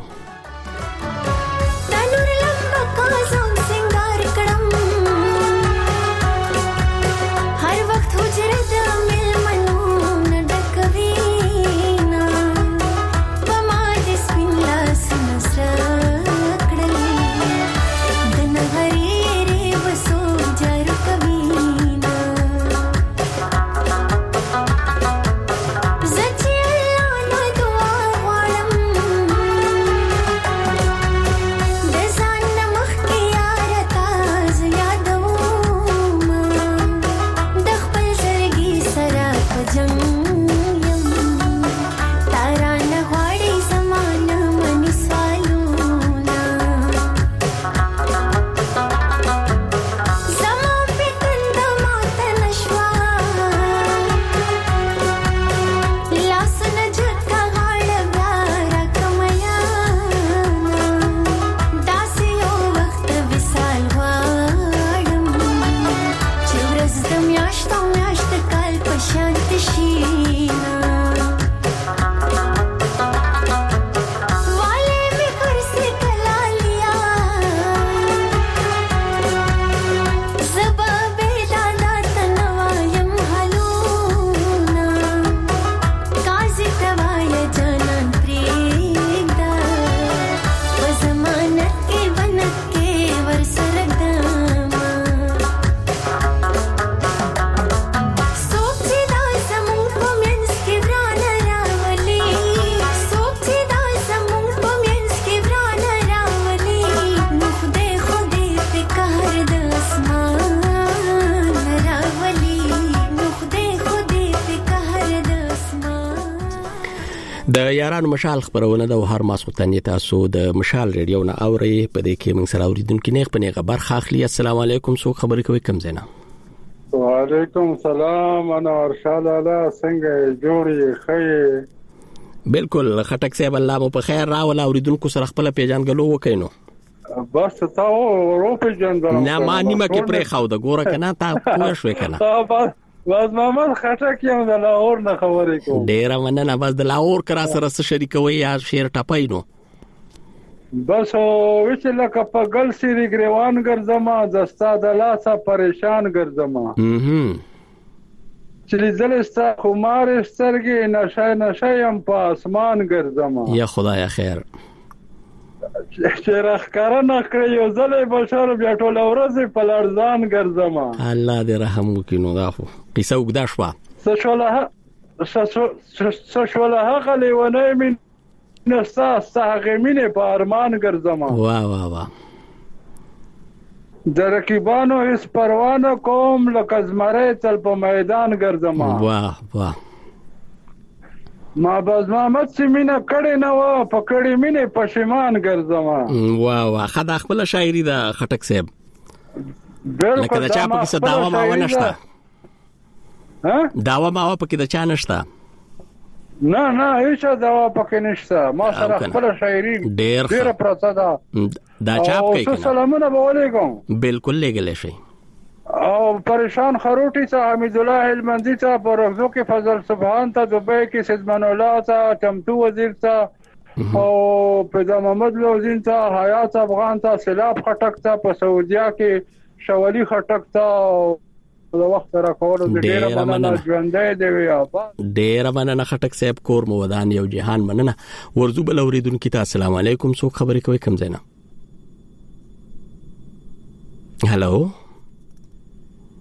د یارانو مشال خبرونه د هر ماسوتن تاسو د مشال ریډیو نه اوري په دې کې موږ سره اوریدونکو نه خپل خبر خاخلی السلام علیکم سو خبرې کوي کم زینا وعلیکم السلام انا ارشاد الله څنګه جوړی خیر بالکل خټک صاحب الله مو په خیر راول اوریدونکو سره خپل پیژنګلو وکینو بس تاسو ورو پیژندل نه ما نیمه کې پرې خاو د ګوره کنه تا پوه شو کنه باز محمد خټک یم د لاهور نه خبرې کوم ډیر مننه باز د لاهور کرا سره شریکوي یا شیر ټپای نو بس وچ لکه په ګل سری ګریوان ګرځما دستا د لاسه پریشان ګرځما چې زلستا خمار سترګې نشه يم په اسمان ګرځما یا خدای خیر چې راخکاره نکړې یو ځلې بشر بیا ټول ورځ په لړزان ګرځما الله دې رحم وکړي نو دا خو قصه وګدا شو څه شوله هغه لیونه من نستا هغه مینه په ارمان ګرځما واه واه واه د رقیبانو هیڅ پروانه کوم لکه زمره تل په میدان ګرځما واه واه ما باز محمد سیمینه کړي نه و پکړي مینه پښیمان ګرځما واه واه خدای خپل شاعري د خټک صاحب لکه دا چا په کیسه داوا ما ونشته ها داوا ما په کې د چا نشته نه هیڅ داوا پکې نشته ما سره خپل شاعري ډیر پرڅه دا چاپ کوي کنه سلامونه علیکم بالکل لګل شي او پریشان خروټی ته حمید الله هلمندی ته پرغزو کې فضل سبحان ته دوبه کې سیدمن الله ته چمتو وزیر ته او پیدا محمد لوزین ته حیات افغان ته سلاب خټک ته په سعودیا کې شولی خټک ته د وخت را کولو د ډیره مننه ژوندې دی ابا ډیره مننه خټک صاحب کور مو ودان یو جهان مننه ورزو بل اوریدونکو ته السلام علیکم سو خبرې کوي کم زینا هالو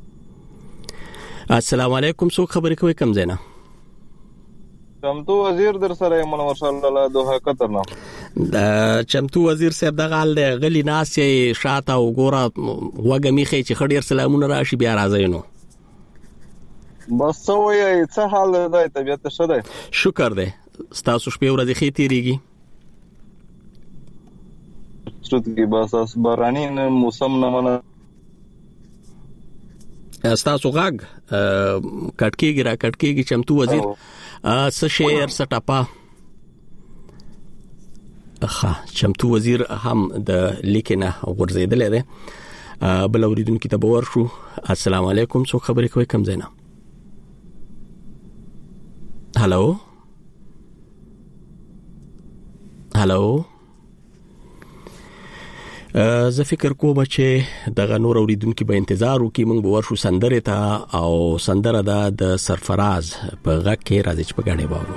السلام علیکم. څوک خبرې کوي کم زینا؟ چمتو وزیر در سره منور صلی الله دوه قطر نه. چمتو وزیر صاحب دغه حال دی غلی ناس یې شاته وګوره وګه میخي چې خډیر سلامونه راشي بیا راځي نو. بس وایي څه حال دی طبيعت ښه دی؟ شکر دی. ستاسو شپې ورځې ښې تیریږي؟ ستاسو بس باراني موسم نه منه. ستاسو غاګ کټکیږي چمتو وزیر څه شعر څه ټپه. چمتو وزیر هم د لیکنه ورزیدلې ده. بل اوریدونکو ته باور شو. السلام علیکم. څوک خبرې کوي کم زینا؟ هالو زه فکر کوم چې دغه نور اوریدونکو به انتظار وکړي. موږ به ورشو سندره ته او سندره د سرفراز په غږ کې راځي چې په غاڼه باور.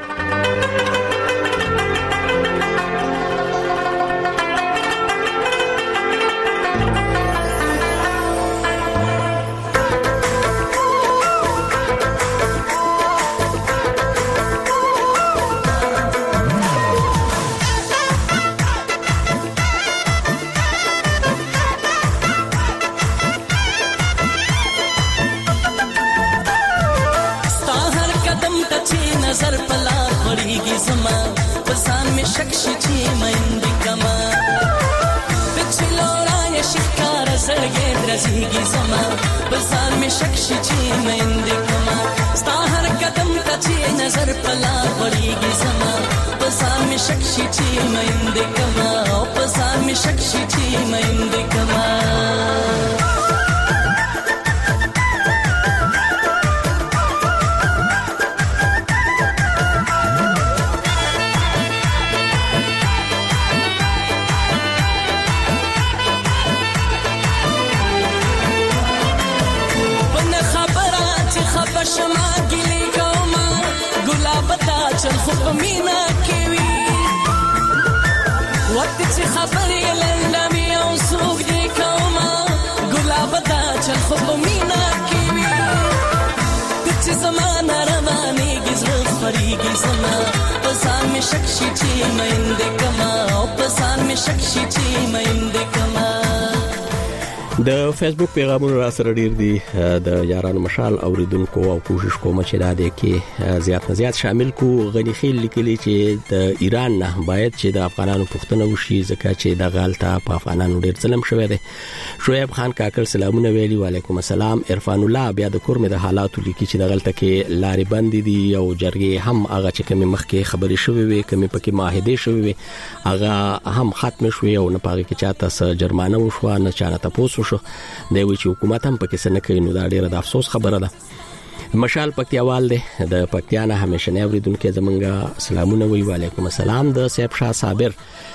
د فیسبوک پیغامونه را سره ډیر دي د یارانو مشال اوریدونکو او کوشش کوم چې دا د کې زیات نه زیات شامل کو. غنی خیل لیکلي چې د ایران نه باید چې د افغانانو پښتنه وشي ځکه چې د غالطه په افغانانو ډیر ظلم شوی دی. شعیب خان کاکل سلامونه ویلي. وعلیکم السلام. عرفان الله بیا د کورمه د حالاتو لیکي چې د غلطه کې لارې بند دي او جرګې هم هغه چې کوم مخکې خبرې شوې وي کوم پکې معاهده شوې وي هغه هم ختم شوې او نه پاره کې چاته جرمانه وشو نه چانه تاسو شو دی وی چې حکومت هم پکې څه نه کوي. نو دا ډیره د افسوس خبره ده. مشال پکتیاوال دی د پکتیانه همیشه نه اوریدونکو زمونږه سلامونه وی. وعلیکم السلام. د صاحب شاه صابر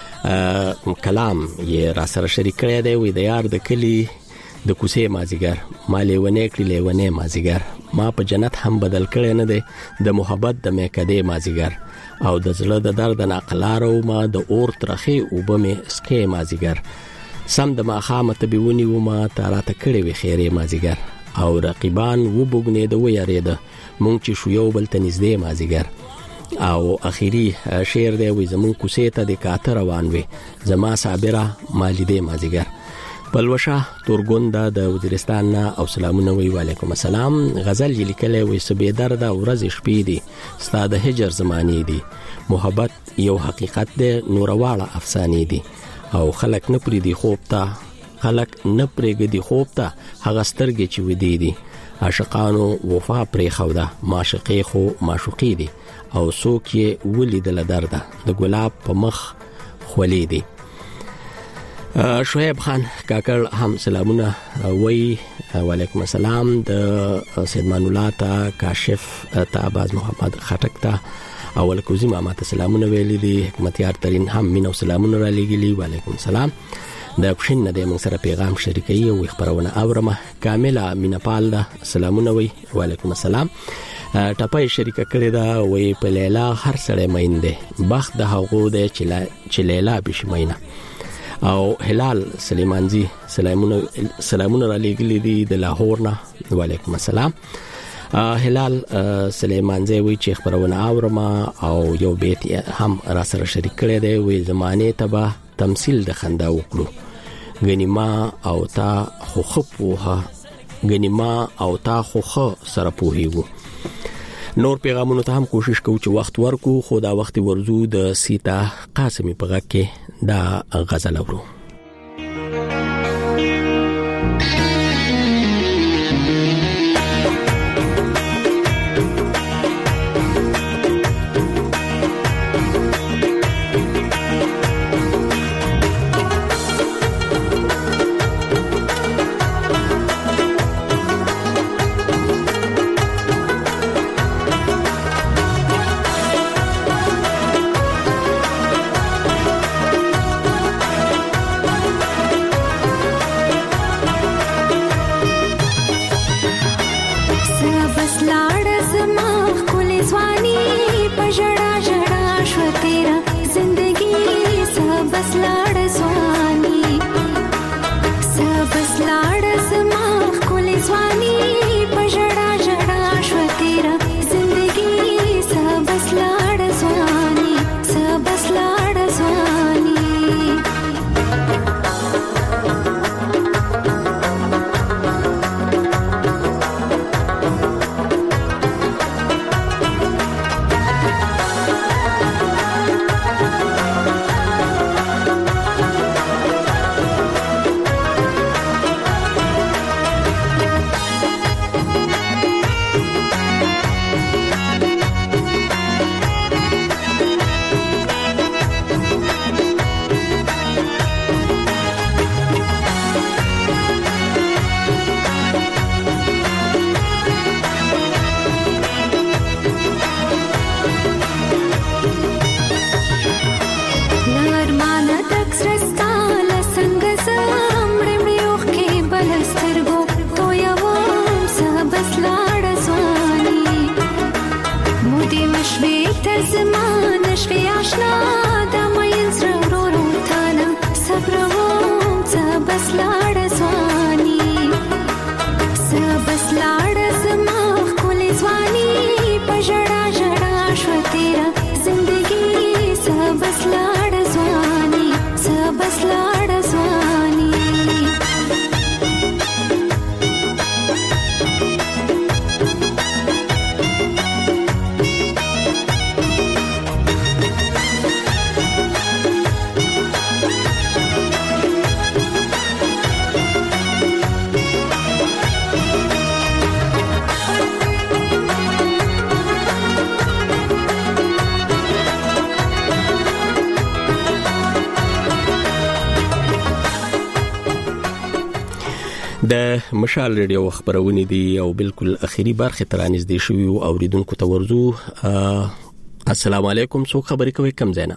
کلام یې را سره شریک کړی دی. وی د یار د کلی د کوسه مازیګر ما لیونه کړی لیونه مازیګر ما په جنت هم بدل کړی نه دی د محبت د میکده مازیګر او د زړه د درد ناقلارو ما د اور ترخی او بمه سکه مازیګر سم د ماخامه تبيونی و ما تاراته کړی وی خیره مازیګر او رقیبان و بوګنه د ویریده مونږ چې شو یو بل تنزدې مازیګر او اخیری شعر دی وی زمون کوسه ته د کاتر روان وی زما صابره مالیدې مازیګر. بلوشا تورګوندا د وزیرستان او سلامونه وی. وعلیکم السلام. غزل لیکلې وی سبې درد ورځ شپې دي ستاد د هجر زمانی دي محبت یو حقیقت دی نورواله افسانې دي او خلک نه پری دی خوب ته هغه سترګې چې ودی دي عاشقانو وفا پرې خوده معشوقې خو معشوقې دي او څوک یې ولیدل درد د ګلاب په مخ خولې دي. شعیب خان کاکل هم سلامونه وی. وعلیکم السلام. د سیدمان الله تا کاشف تا باز محمد خټک تا اول کوزي ماما ته سلامونه ویلي دي. حکمتیار ترين هم مینو سلامونه را لګیلي. وعلیکم السلام. د پښین نه د موږ سره پیغام شریکي او خبرونه اورمه کامله مینپال دا سلامونه وی. وعلیکم السلام. ټپای شریکه کړی دا وی په لیلا هر سړی مینده بخت د هغو د چې لیلا بشمینه او هلال سلیمانزی سلامونه را لګیلي دي د لاهور نه. وعلیکم السلام. هلال سلیمانزی وی چې خبرونه اورما او یو بیت هم را سره شریک کړی دی وی زمانه تبا تمثيل د خندا وکړو غنیما او تا خوخپوها غنیما او تا خوخ سره پوهیږو نور پیغامونو ته هم کوشش کوو چې وخت ورکو خو دا وخت ورزو د سیتا قاسمی په غږ کې دا غزل اورو د مشال ریډیو خبرونه دي او بالکل اخیری برخه ترانیز دي شوی او اوریدونکو ته ورزو السلام علیکم څوک خبرې کوي کم زینا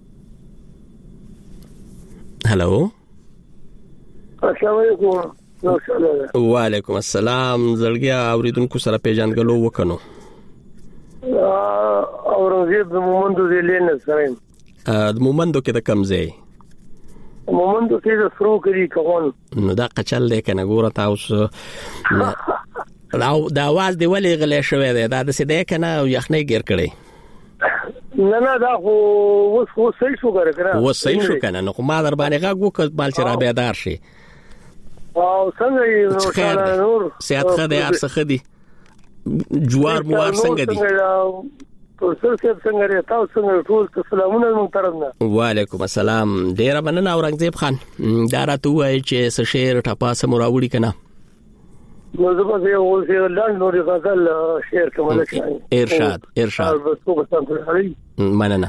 هالو السلام علیکم وعلیکم السلام زړګیا اوریدونکو سره پیژنګلو وکنو اورنګزیب د مومندو زیلین سره د مومندو کې د کم ځای مومندو کې د فرو کړي کوون نو دا قچل دی کنه ګوره تاسو دا आवाज دی ولې غلې شوې ده دا د سیده کنه یخنۍ ګر کړي نه دا خو وس صحیح شو کنه وس صحیح شو کنه نو ما در باندې غاګ وکړ بال چې را بیدار شي او څنګه یې نور صحت خدای ارڅ خدي جوار موار څنګه دي څنګه تاسو څنګه ټول سلامونه مون طرفنا وعلیکم السلام ډیر مننه اورنګزیب خان دا راته وایي چې څه شعر ټپا سم راوړي کنه نو زه به یو لاندې نور غزل شعر کوم ارشاد مننه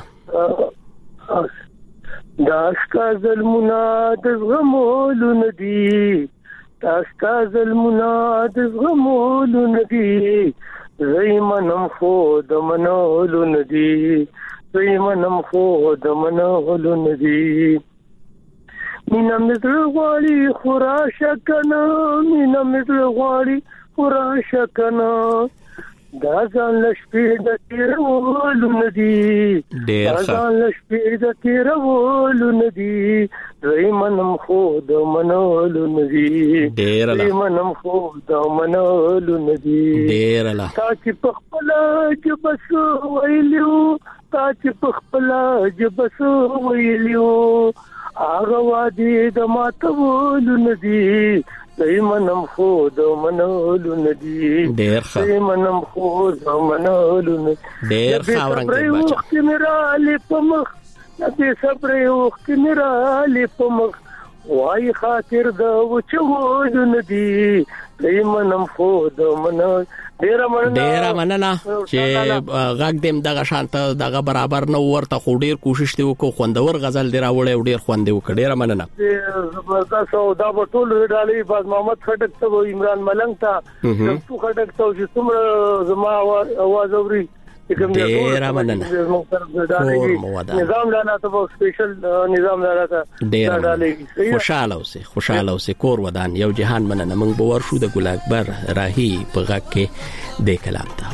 داستا ظلمنا د غمولو ندی داستا ظلمنا د غمولو ندی زیمنم خود منولو ندی زیمنم خود منولو ندی مینا مزل غواړي خورا شکنا مینا مزل غواړي خورا شکنا دا ځان لشپې د تیرولو ندی دا ځان لشپې د تیرولو ندی دوی منم خو د منولو ندی دوی منم خو د منولو ندی تا چې په خپل جبس ویلیو تا چې په خپل جبس ویلیو هغه وادي د ماتولو ندی دوی منم خو د منولو ندی دوی منم خو د منولو ندی ډیر خاورنګ وخت میرا لپمخ نبی صبر وخت میرا لپمخ وای خاطر د وچولو ندی دوی منم خو د منولو ډیر مننه چې غږ دیم دغه شانت دغه برابر نه ورته خو ډیر کوشش دی وکړو خوندور غزل دی راوړی او ډیر خوند دی وکړ ډیر مننه زبردست او دا په ټول ډالۍ باز محمد خټک ته عمران ملنګ ته تو خټک ته چې څومره زما आवाज اوري ډیر مننه نظام لاله ته سپیشل نظام لاله ته ډیر خوشاله اوسه کور ودان یو جهان مننه موږ باور شو د ګل اکبر راهی په غږ کې د کلام ته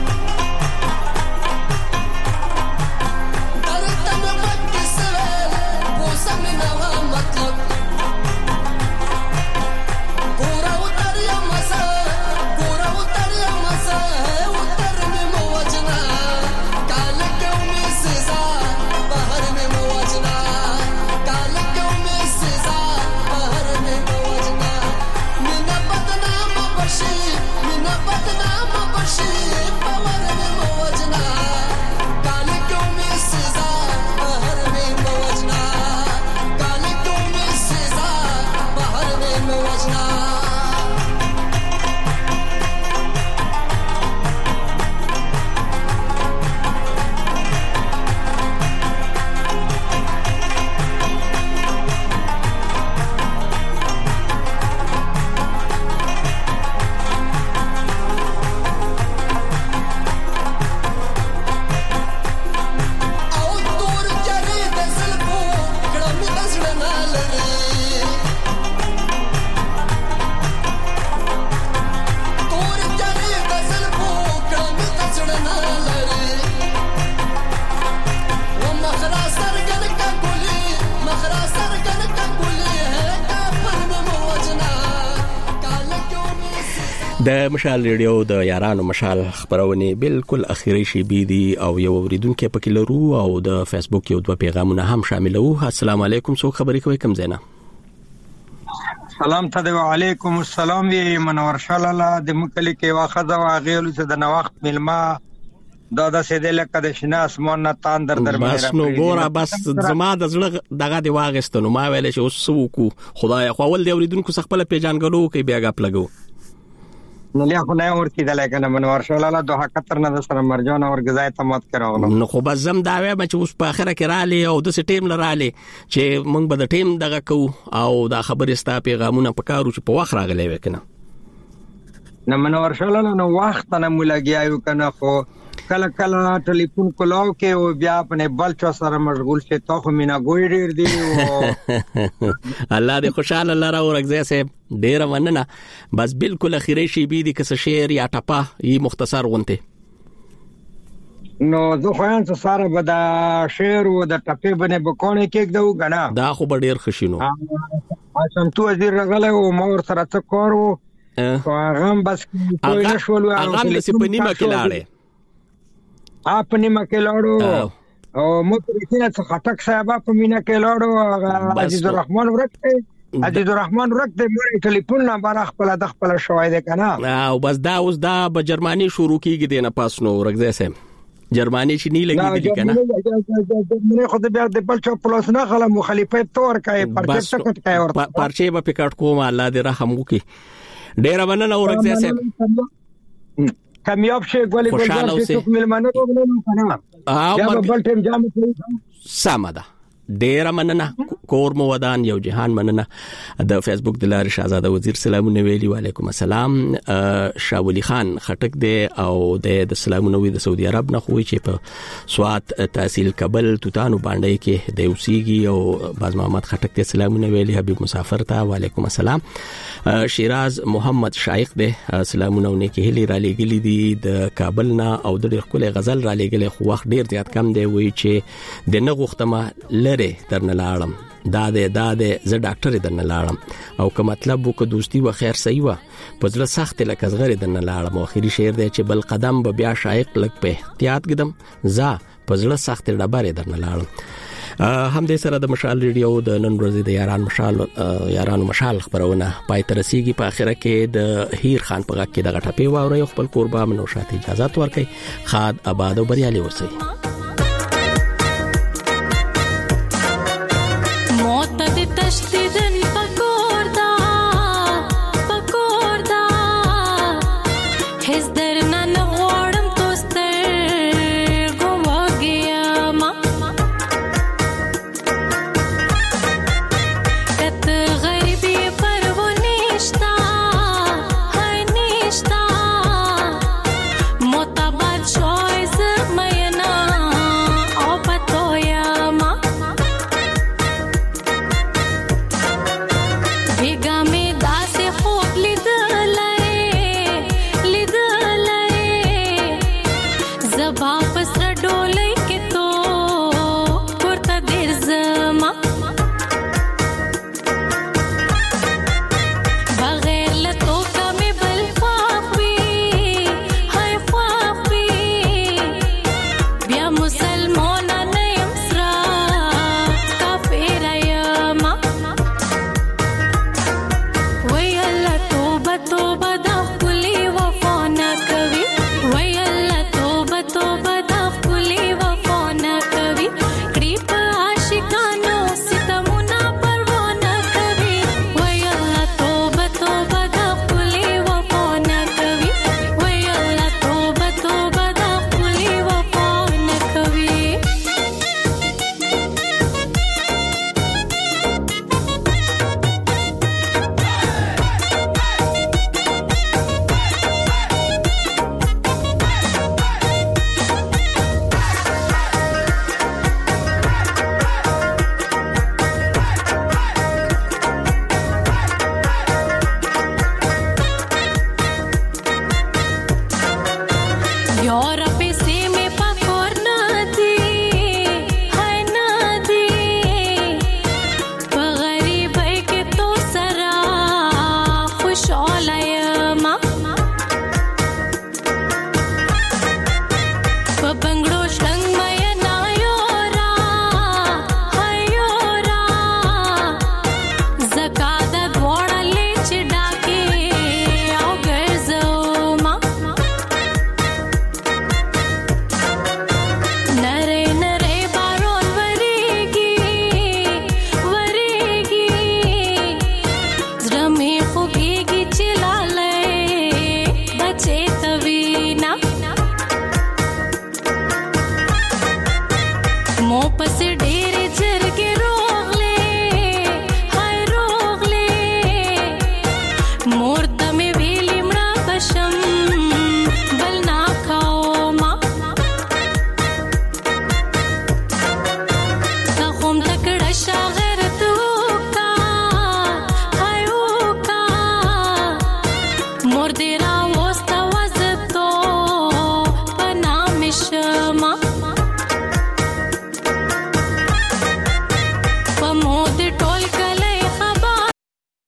د مشال ریډیو د یارانو مشال خبرونه بالکل اخیری شی بي دي او یو اوریدونکو پکې لرو او د فیسبوک یو دوه پیغامونه هم شاملو. السلام علیکم څوک خبرې کوي کوم زینا؟ سلام ته وعلیکم السلام وی منور شالاله د مکلی کې واخذ واغیل څه د نوخت ملما دا سیدل کده شنا اسمان نه تان در بس نو ګوره بس زما د زړه دغه دی واغستنو ما ویل چې اوس سوکو خدای خو ول دی اوریدونکو څخه پیژانګلو کې بیا غپ لګو نو له خو نه ورته د لګنه منور شالاله دوه 71 نه سره مرجان اور غذای تمات کراغلم نو خو بس زم دا وې چې اوس په اخره کې را لې او د سټیم لراله چې موږ به د ټیم دغه کو او دا خبرې ستا پیغامونه پکارو چې په وخت راغلې وکنه نه منور شالاله نو وخت نه مولګیایو کنه خو کله کله ټلیفون کولاو کې او بیا په بل چا سره مشغول شي ته خو مینا ګوي ډیر دی الله دې خوشاله لره او رغزه سه ډیر مننه بس بالکل اخیری شی بي دي کس شعر یا ټپه یي مختصر غونته نو زه خو ان سره به دا شعر او د ټپه باندې بکونه کې دو غنا دا خو ډیر خشینو اسم تو وزیر غله او مور سره څه کارو خو هغه بس کوی نشول هغه د سپنیمه کې لاړې اپنی مکه لاړو او مو پرېښنه څه خټک صاحب په مینا کې لاړو عزیز الرحمن ورکته عزیز الرحمن ورکته مې ټلیفون نمبر خپل د خپل شوای ده کنه او بس دا اوس دا به جرمني شروع کیږي دینه پاس نو ورکځه سم جرمني چې نه لګیږي کنه مې خو د بیا د بل چا پلوس نه خلا مخالفت تور کوي پرچې ټکټ کوي ورته پرچې به پکټ کوم الله دې رحم وکي ډیر مننه ورکځه سم کامیاب شي ګولې ګولې چې څوک ملمانه وګڼو کنه یا بل ټیم جام سمه ده ډیر مننه کور مو ودان یو جهان مننه د فیسبوک د لارې شاهزاده وزیر سلامونه ویلي وعلیکم السلام شاولی خان خټک دی او د سلامونه وی د سعودي عرب نه خوې چې په سوات تحصیل کابل توتانو باندې کې د اوسېږي او باز محمد خټک د سلامونه ویلي حبیب مسافر ته وعلیکم السلام شیراز محمد شایخ دی سلامونه نیکه هلي را لګلی دي د کابل نه او د ډېر خپل غزل را لګلی خو وخت ډیر زیات کم دی وی چې د نه غوښتمه لره درنه لاړم دا د زه ډاکټر درنه لاړم او که مطلب وک دوستی و خیر صحیح و پزله سخت لکه زغری درنه لاړم او اخیری شعر دی چې بل قدم به بیا شایق لک په احتیاط قدم زه پزله سخت ډبره درنه لاړم هم دې سره د مشال ریډیو د نن ورځې د یارانو مشال خبرونه پای تر رسیدي په اخره کې د هیر خان په غږ کې د غټپې واوري خپل قربان نو شاته اجازه ورکړي خاد آباد او بریالي اوسئ